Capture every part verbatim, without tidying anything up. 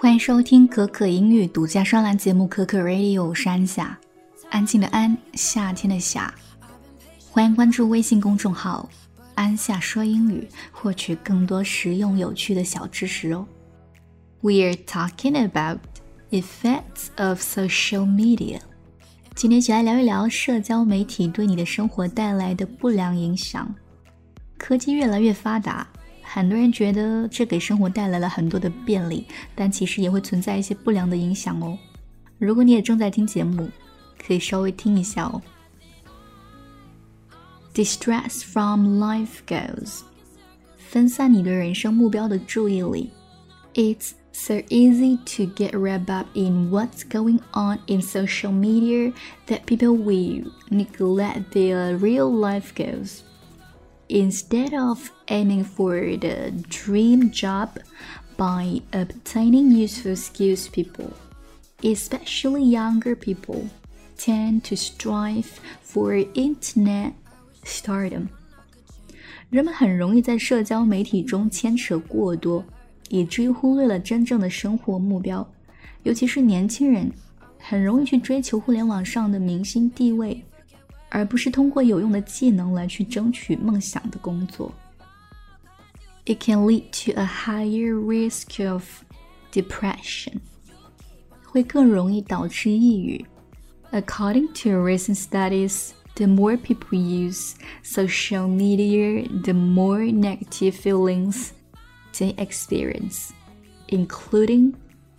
欢迎收听可可英语独家专栏节目可可 Radio 山下，安静的安，夏天的夏。欢迎关注微信公众号安夏说英语，获取更多实用有趣的小知识哦。We are talking about effects of social media。今天一起来聊一聊社交媒体对你的生活带来的不良影响。科技越来越发达，很多人觉得这给生活带来了很多的便利，但其实也会存在一些不良的影响哦。如果你也正在听节目，可以稍微听一下哦。Distress from life goals， 分散你对人生目标的注意力。It's so easy to get wrapped up in what's going on in social media that people will neglect their real life goals.Instead of aiming for the dream job by obtaining useful skills, people, especially younger people, tend to strive for internet stardom. 人们很容易在社交媒体中牵扯过多，以至于忽略了真正的生活目标。尤其是年轻人，很容易去追求互联网上的明星地位，而不是通过有用的技能来去争取梦想的工作。It can lead to a higher risk of depression. 会更容易导致抑郁。According to recent studies, the more people use social media, the more negative feelings they experience, including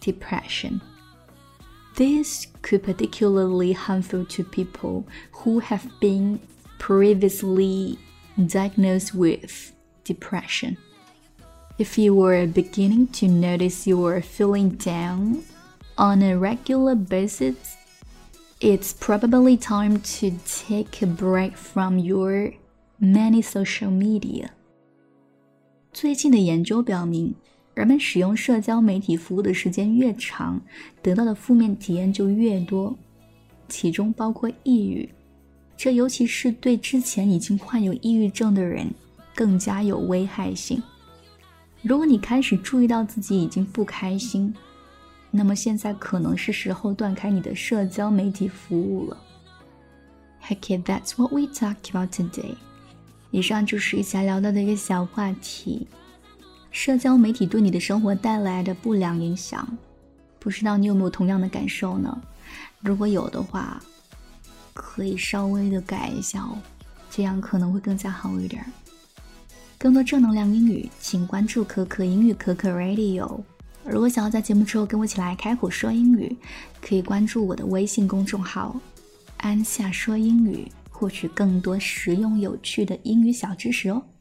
depression.This could be particularly harmful to people who have been previously diagnosed with depression. If you are beginning to notice you are feeling down on a regular basis, it's probably time to take a break from your many social media. 最近的研究表明，人们使用社交媒体服务的时间越长，得到的负面体验就越多，其中包括抑郁，这尤其是对之前已经患有抑郁症的人更加有危害性。如果你开始注意到自己已经不开心，那么现在可能是时候断开你的社交媒体服务了。Okay, that's what we talked about today. 以上就是一起来聊到的一个小话题。社交媒体对你的生活带来的不良影响，不知道你有没有同样的感受呢？如果有的话，可以稍微的改一下哦，这样可能会更加好一点。更多正能量英语，请关注可可英语可可 Radio。 如果想要在节目之后跟我一起来开口说英语，可以关注我的微信公众号安夏说英语，获取更多实用有趣的英语小知识哦。